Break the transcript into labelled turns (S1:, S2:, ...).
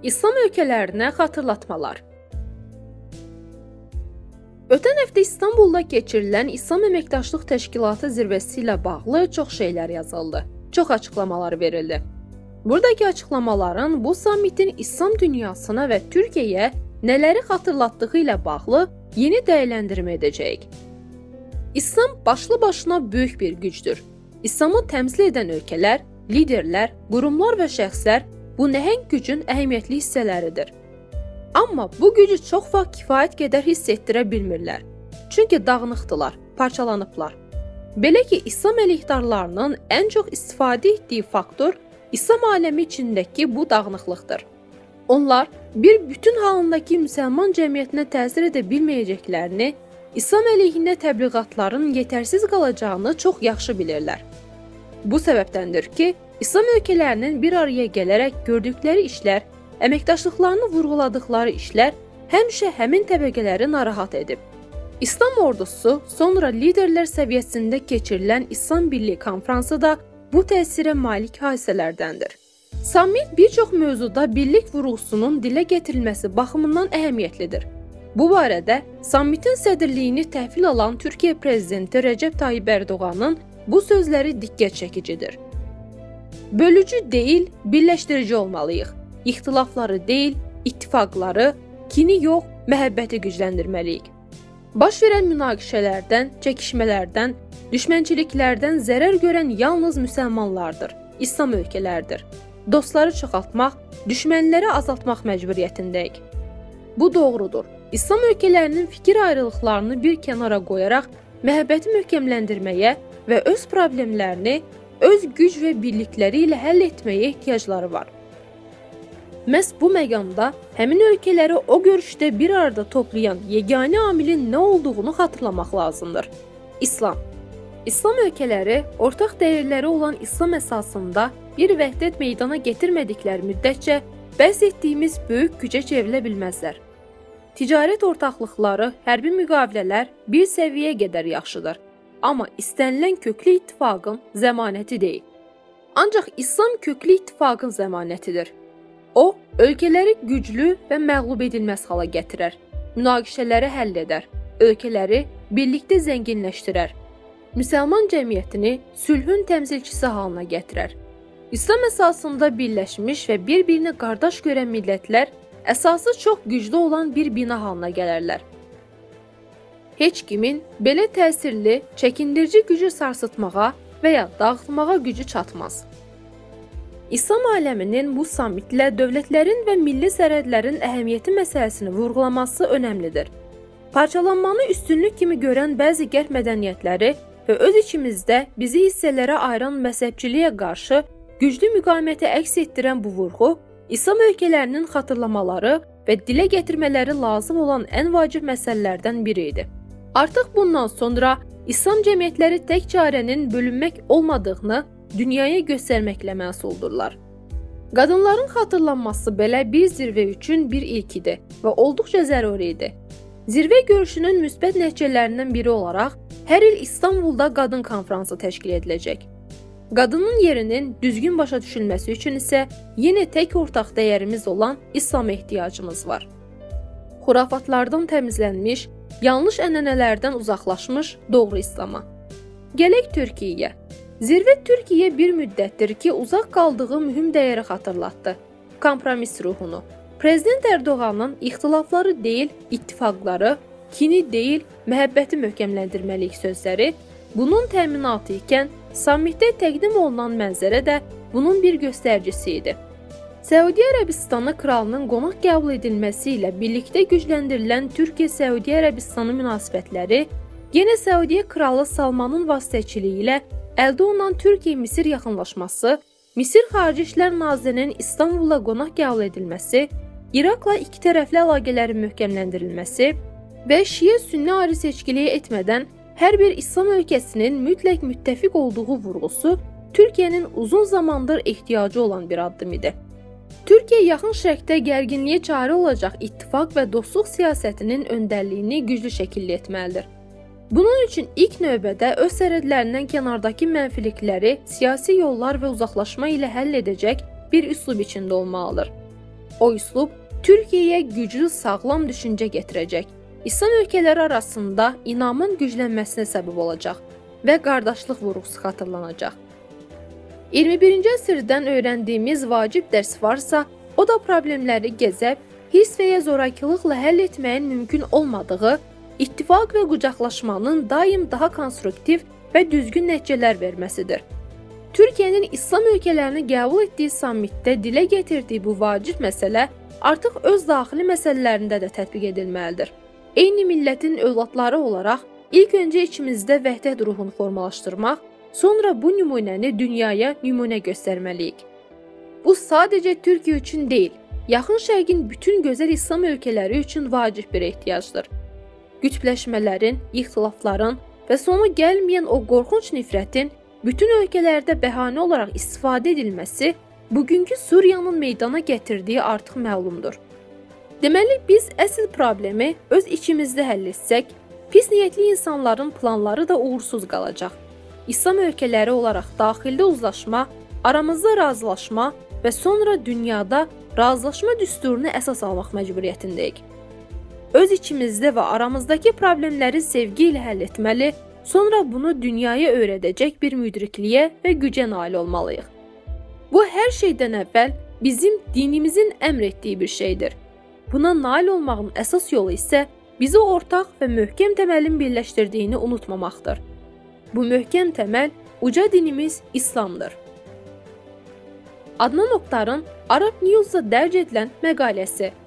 S1: İslam ölkələrinə xatırlatmalar. Ötən həftə İstanbulda keçirilən İslam Əməkdaşlıq Təşkilatı zirvəsi ilə bağlı çox şeylər yazıldı, çox açıqlamalar verildi. Buradakı açıqlamaların bu sammitin İslam dünyasına və Türkiyəyə nələri xatırlatdığı ilə bağlı yeni dəyərləndirmə edəcəyik. İslam başlı başına böyük bir gücdür. İslamı təmsil edən ölkələr, liderlər, qurumlar və şəxslər bu nəhəng gücün əhəmiyyətli hissələridir. Amma bu gücü çox vaxt kifayət qədər hiss etdirə bilmirlər. Çünki dağınıqdılar, parçalanıblar. Belə ki, İslam əleyhdarlarının ən çox istifadə etdiyi faktor İslam aləmi içindəki bu dağınıqlıqdır. Onlar bir bütün halındakı müsəlman cəmiyyətinə təsir edə bilməyəcəklərini, İslam əleyhinə təbliğatların yetərsiz qalacağını çox yaxşı bilirlər. Bu səbəbdəndir ki, İslam ölkələrinin bir araya gələrək gördükləri işlər, əməkdaşlıqlarını vurğuladıqları işlər həmişə həmin təbəqələri narahat edib. İslam ordusu sonra liderlər səviyyəsində keçirilən İslam Birliyi konfransı da bu təsirə malik hadisələrdəndir. Sammit bir çox mövzuda birlik vurğusunun dilə gətirilməsi baxımından əhəmiyyətlidir. Bu barədə sammitin sədrliyini təhvil alan Türkiyə prezidenti Rəcəb Tayyib Ərdoğanın bu sözləri diqqət çəkicidir. Bölücü deyil, birləşdirici olmalıyıq. İxtilafları deyil, ittifaqları, kini yox, məhəbbəti gücləndirməliyik. Baş verən münaqişələrdən, çəkişmələrdən, düşmənçiliklərdən zərər görən yalnız müsəlmanlardır, İslam ölkələrdir. Dostları çoxaltmaq, düşmənləri azaltmaq məcburiyyətindəyik. Bu doğrudur. İslam ölkələrinin fikir ayrılıqlarını bir kənara qoyaraq məhəbbəti möhkəmləndirməyə və öz problemlərini öz güc və birlikləri ilə həll etməyə ehtiyacları var. Məhz bu məqamda həmin ölkələri o görüşdə bir arada toplayan yeganə amilin nə olduğunu xatırlamaq lazımdır. İslam. İslam ölkələri ortaq dəyərləri olan İslam əsasında bir vəhdət meydana getirmədikləri müddətcə bəhs etdiyimiz böyük gücə çevrilə bilməzlər. Ticarət ortaqlıqları, hərbi müqavilələr bir səviyyəyə qədər yaxşıdır. Amma istənilən köklü ittifaqın zəmanəti deyil. Ancaq İslam köklü ittifaqın zəmanətidir. O, ölkələri güclü və məğlub edilməz hala gətirər, münaqişələri həll edər, ölkələri birlikdə zənginləşdirər, müsəlman cəmiyyətini sülhün təmsilçisi halına gətirər. İslam əsasında birləşmiş və bir-birini qardaş görən millətlər əsası çox güclü olan bir bina halına gələrlər. Heç kimin belə təsirli, çəkindirici gücü sarsıtmağa və ya dağıtmağa gücü çatmaz. İslam aləminin bu sammitlə dövlətlərin və milli sərhədlərin əhəmiyyəti məsələsini vurğulaması önəmlidir. Parçalanmanı üstünlük kimi görən bəzi qərb mədəniyyətləri və öz içimizdə bizi hissələrə ayıran məzhəbçiliyə qarşı güclü müqaviməti əks etdirən bu vurğu, İslam ölkələrinin xatırlamaları və dilə gətirmələri lazım olan ən vacib məsələlərdən biri idi. Artıq bundan sonra İslam cəmiyyətləri tək çarənin bölünmək olmadığını dünyaya göstərməklə məsuldurlar. Qadınların xatırlanması belə bir zirvə üçün bir ilk idi və olduqca zəruri idi. Zirvə görüşünün müsbət nəticələrindən biri olaraq hər il İstanbulda qadın konfransı təşkil ediləcək. Qadının yerinin düzgün başa düşülməsi üçün isə yenə tək ortaq dəyərimiz olan İslama ehtiyacımız var. Xurafatlardan təmizlənmiş, yanlış ənənələrdən uzaqlaşmış doğru İslama. Gələk Türkiyəyə. Zirvə Türkiyə bir müddətdir ki, uzaq qaldığı mühüm dəyəri xatırlatdı. Kompromis ruhunu. Prezident Ərdoğanın ixtilafları deyil, ittifaqları, kini deyil, məhəbbəti möhkəmləndirməliyik sözləri bunun təminatı ikən, sammitdə təqdim olunan mənzərə də bunun bir göstəricisi idi. Səudiyyə Ərəbistanı kralının qonaq qəbul edilməsi ilə birlikdə gücləndirilən Türkiyə-Səudiyyə Ərəbistanı münasibətləri, yenə Səudiyyə kralı Salmanın vasitəçiliyi ilə əldə olunan Türkiyə-Misir yaxınlaşması, Misir Xarici İşlər Nazirinin İstanbulla qonaq qəbul edilməsi, İraqla iki tərəfli əlaqələrin möhkəmləndirilməsi və Şiə-Sünni ayrı seçkiliyi etmədən hər bir İslam ölkəsinin mütləq müttəfiq olduğu vurğusu Türkiyənin uzun zamandır ehtiyacı olan bir addım idi. Türkiyə yaxın şərqdə gərginliyə çarə olacaq ittifaq və dostluq siyasətinin öndərliyini güclü şəkildə etməlidir. Bunun üçün ilk növbədə öz sərhədlərindən kənardakı mənfilikləri siyasi yollar və uzaqlaşma ilə həll edəcək bir üslub içində olmalıdır. O üslub Türkiyəyə güclü, sağlam düşüncə gətirəcək. İslam ölkələri arasında inamın güclənməsinə səbəb olacaq və qardaşlıq vurğusu xatırlanacaq. 21-ci əsrdən öyrəndiyimiz vacib dərs varsa, o da problemləri gəzəb, hirs və ya zorakılıqla həll etməyin mümkün olmadığı, ittifaq və qucaqlaşmanın daim daha konstruktiv və düzgün nəticələr verməsidir. Türkiyənin İslam ölkələrini qəbul etdiyi sammitdə dilə gətirdiyi bu vacib məsələ artıq öz daxili məsələlərində də tətbiq edilməlidir. Eyni millətin övladları olaraq ilk öncə içimizdə vəhdət ruhunu formalaşdırmaq, sonra bu nümunəni dünyaya nümunə göstərməliyik. Bu sadəcə Türkiyə üçün deyil, Yaxın Şərqin bütün gözəl İslam ölkələri üçün vacib bir ehtiyacdır. Qütbləşmələrin, ixtilafların və sonu gəlməyən o qorxunc nifrətin bütün ölkələrdə bəhanə olaraq istifadə edilməsi bugünkü Suriyanın meydana gətirdiyi artıq məlumdur. Deməli, biz əsl problemi öz içimizdə həll etsək, pis niyyətli insanların planları da uğursuz qalacaq. İslam ölkələri olaraq daxildə uzlaşma, aramızda razılaşma və sonra dünyada razılaşma düsturunu əsas almaq məcburiyyətindəyik. Öz içimizdə və aramızdakı problemləri sevgi ilə həll etməli, sonra bunu dünyaya öyrədəcək bir müdrikliyə və gücə nail olmalıyıq. Bu hər şeydən əvvəl bizim dinimizin əmr etdiyi bir şeydir. Buna nail olmağın əsas yolu isə bizi ortaq və möhkəm təməlin birləşdirdiyini unutmamaqdır. Bu möhkəm təməl uca dinimiz İslamdır. Adnan Oktar'ın Arab News'da dərc edilən məqaləsi.